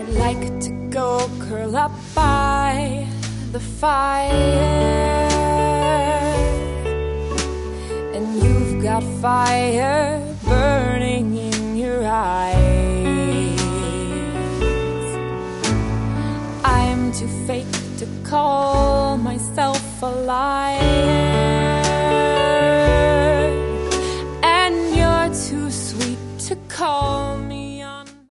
like to go curl up by the fire, and you've got fire burning in your eyes. I'm too fake to call myself a liar,